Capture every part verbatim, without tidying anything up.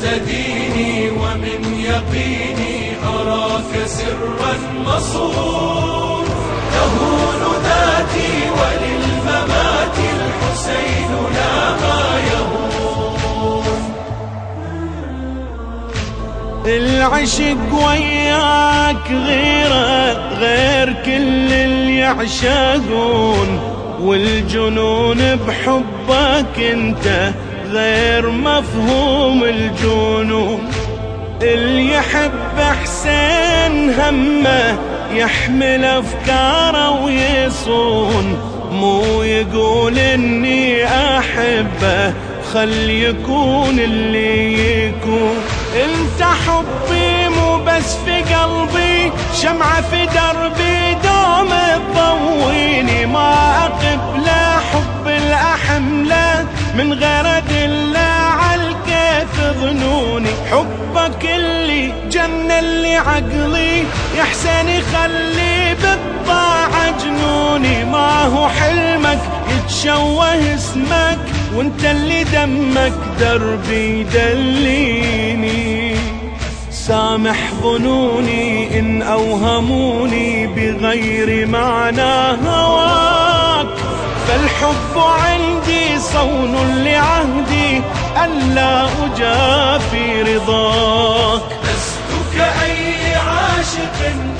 فأنت ديني ومن يقيني أراك سرا مصون. تهون ذاتي وللممات الحسين لا ما يهون. العشق وياك غيره غير كل اللي يعشقون، والجنون بحبك انت غير مفهوم الجنون. اللي يحب حسين همه يحمل افكاره ويصون، مو يقول اني احبه خل يكون اللي يكون. انت حبي مو بس في قلبي، شمعة في دربي دوم تضويني. ما اقف لا حب الاحمله من غير ادله عالكيف ظنوني. حبك اللي جن اللي عقلي يا حسين يخلي بالطاعة جنوني. ما هو حلمك يتشوه اسمك وانت اللي دمك دربي دليني. سامح ظنوني إن أوهموني بغير معنى هواك، فالحب عندي صون لعهدي ألا أجافي رضاك. لست كأي عاشق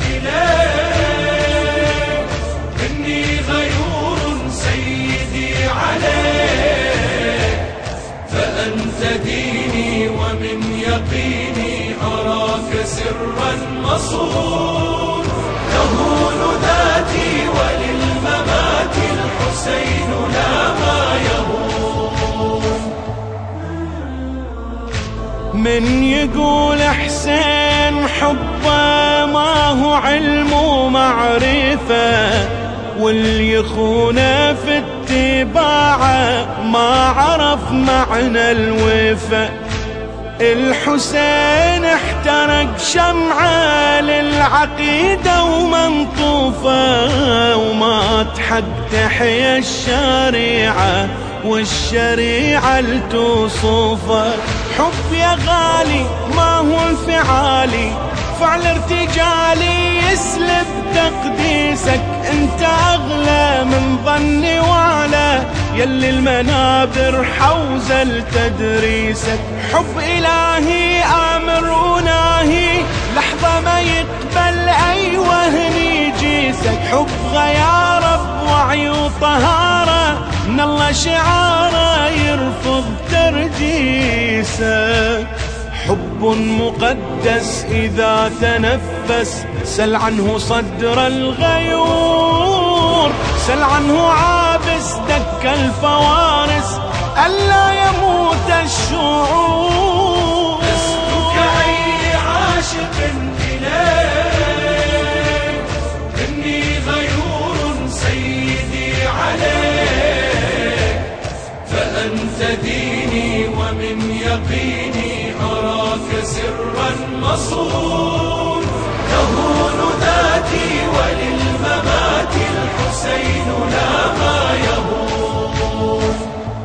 إليك، إني غيور سيدي عليك. فأنت ديني ومن يقيني أراك سرا مصون. تهون ذاتي وللممات الحسين لا ما يهون. من يقول حسين حبه ما هو علم ومعرفة، واللي يخونه في اتباعه ما عرف معنى الوفا. الحسين احترق شمعة للعقيدة ومنطوفة، ومات حق تحيا الشريعة والشريعة لتوصفه. حب يا غالي ما هو انفعالي، فعل ارتجالي يسلب تقديسك. انت اغلى من ظني وعلى يلي المنابر حوزة لتدريسك. حب الهي امر وناهي لحظة ما يقبل اي وهن يجيسك. حب غياره بوعي وطهارة من الله شعاره يرفض ترجيسك. حب مقدس إذا تنفس سل عنه صدر الغيور. سل عنه عابس دك الفوارس ألا يموت الشعور. لست كأي عاشق إليك، إني غيور سيدي عليك. فأنت ديني ومن يقيني أراك سرا مصون. تهون ذاتي وللممات الحسين لا ما يهون.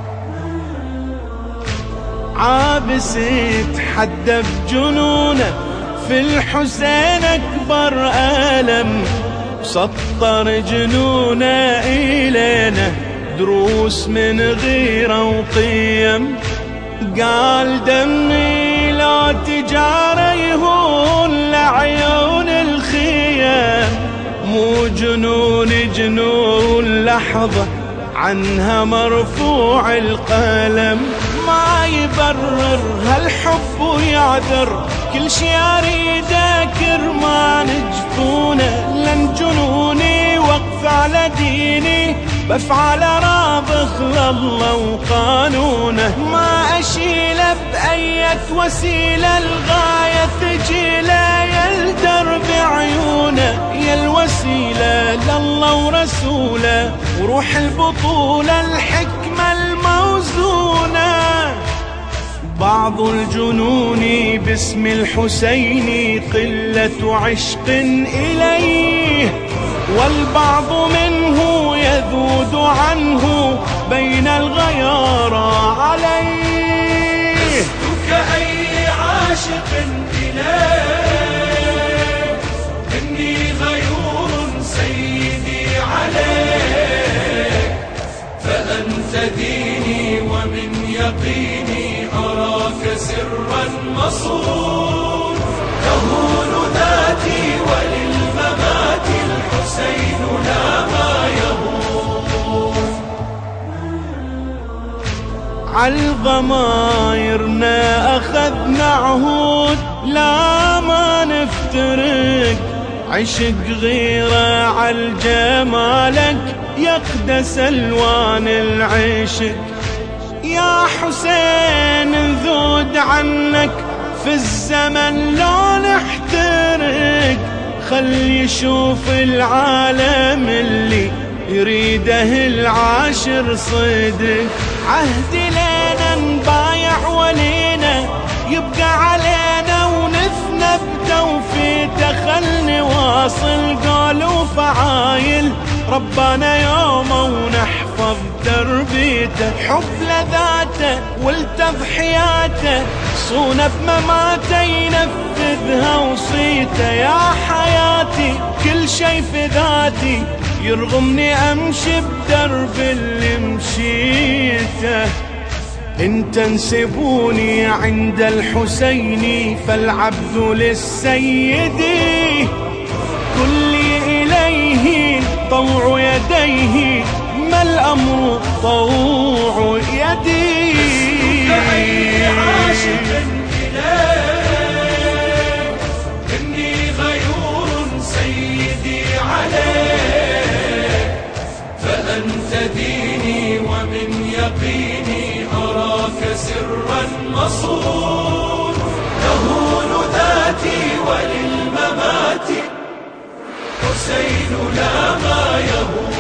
عابس يتحدى بجنونه في الحسين أكبر ألم، سطر جنونه إلينا دروس من غيرة وقيم. قال دمي لا تجارة يهون لعيون الخيام، مو جنون جنون لحظة عنها مرفوع القلم. ما يبرر هالحب ويعذر كل شي اريده كرمان جفونه. لن جنوني وقف على ديني بفعل رابخ لله وقانونه. ما اشيله بأية وسيلة الغاية تجيله يلدر بعيونه. يا الوسيلة لله ورسوله وروح البطولة الحكمة الموزونة. بعض الجنون باسم الحسين قلة عشق إليه، والبعض منه يذود عنه بين الغيارى عليه. لست كأي إليك إني غيور سيدي عليك، فأنت ديني ومن يقيني أراك سرا مصون، تهون ذاتي وللممات الحسين لا ما يهون. عالضمايرنا أخذنا عهود لا ما نفترق، عشق غيرة عالجمالك يقدس ألوان العشق. يا حسين نذود عنك في الزمن لو نحترق، خل يشوف العالم اللي يريده العاشر صدق. عهدي لينا نبايع ولينا يبقى علينا ونفنى بتوفيته، خل نواصل قول وفعايل ربنا يومه ونحفظ تربيته. حب لذاته والتضحياته صونه بمماته ينفذها وصيته. يا حياتي كل شي في ذاتي يرغمني أمشي بدرب اللي مشيته. إن تنسبوني عند الحسين فالعبد للسيد، كلي إليه طوع يديه ما الأمر طوع يدي. كأي عاشق إليك إني غيور سيدي عليك، فأنت ديني ومن يقيني أراك سرا مصون، تهون ذاتي وللممات حسين لا ما يهون.